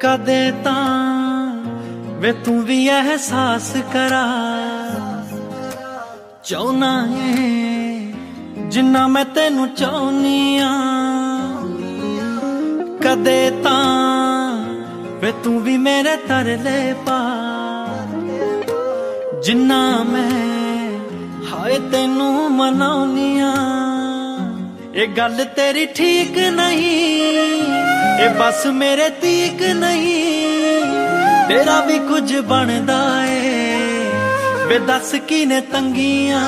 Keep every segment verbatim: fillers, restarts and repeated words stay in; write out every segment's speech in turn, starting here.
कदे तां वे तू भी एहसास करा चाहना है जिन्ना मैं तेनू चाहनी आ। कदे तां वे तू भी मेरे तरले पा जिन्ना मैं हाय तेनू मनाउनी आ। ये गल तेरी ठीक नहीं, ये बस मेरे तीक नहीं, तेरा भी कुछ बनदा है वे दस की ने तंगियां।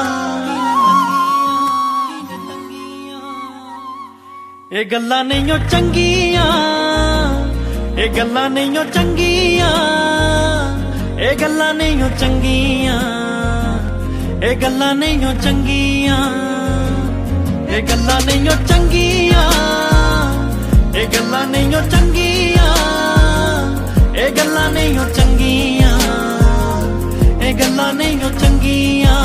ये गल्लां नहीं ओ चंगियां, ये गल्लां नहीं ओ चंगियां, ये गल्लां नहीं ओ चंगियां, ये गल्लां नहीं ओ चंगियां, ये गल्लां नहीं ओ चंगियां, ये गल्लां नहीं ओ चंगियां, ये गल्लां नहीं ओ चंगियां, ये गल्लां नहीं ओ चंगियां।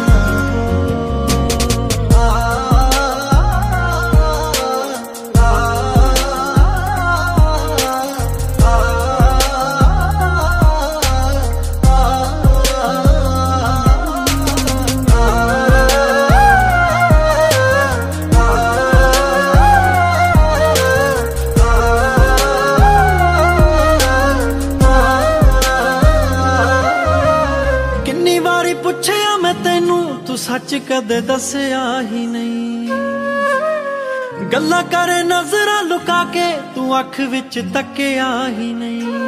पुछया मैं तेनू तू सच कदे दसया ही नहीं, गल्लां कर नजरां लुका के तू अख विच तकिया ही नहीं।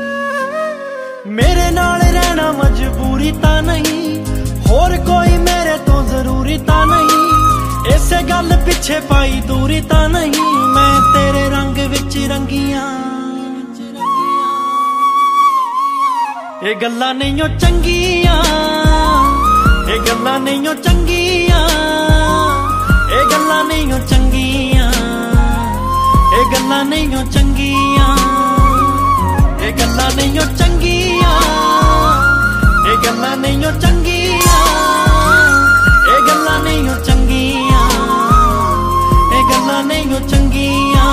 मेरे नाल रहना मजबूरी तां नहीं, होर कोई मेरे तो जरूरी तां नहीं, इसे गल पिछे पाई दूरी तां नहीं, मैं तेरे रंग विच रंगियां। ये गल्लां नहीं ओ चंगियां, ये गल्लां नहीं ओ चंगियां, ये गल्लां नहीं ओ चंगियां, ये गल्लां नहीं ओ चंगियां, ये गल्लां नहीं ओ चंगियां, ये गल्लां नहीं ओ चंगियां, ये गल्लां नहीं ओ चंगियां, ये गल्लां नहीं ओ चंगियां।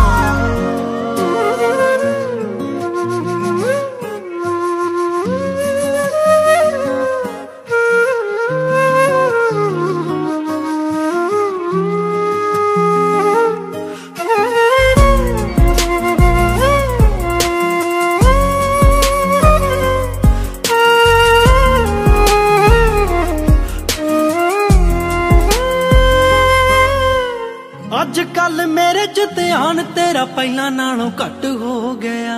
अज कल मेरे च ध्यान तेरा पहला नालों घट हो गया,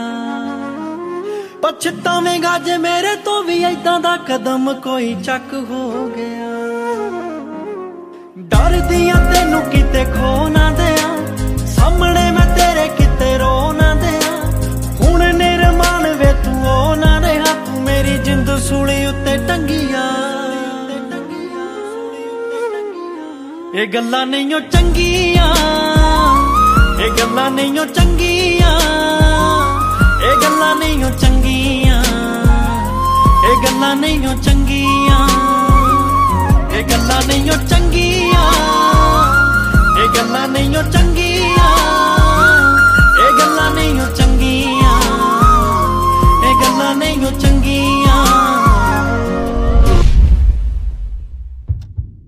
पछतावेगा जे मेरे तो भी ऐदां दा कदम कोई चक हो गया। डर दियां तेनू किते खो ना दिया, सामने मैं तेरे किते रो ना दिया, हुण निरमान वे तू ओ ना रहा, तू मेरी जिंद सूली उत्ते टंगिया। ये गल्लां नहीं ओ चंगियां, ये गल्लां नहीं ओ चंगियां, ये गल्लां नहीं ओ चंगियां, ये गल्लां नहीं ओ चंगियां, ये गल्लां नहीं ओ चंगियां।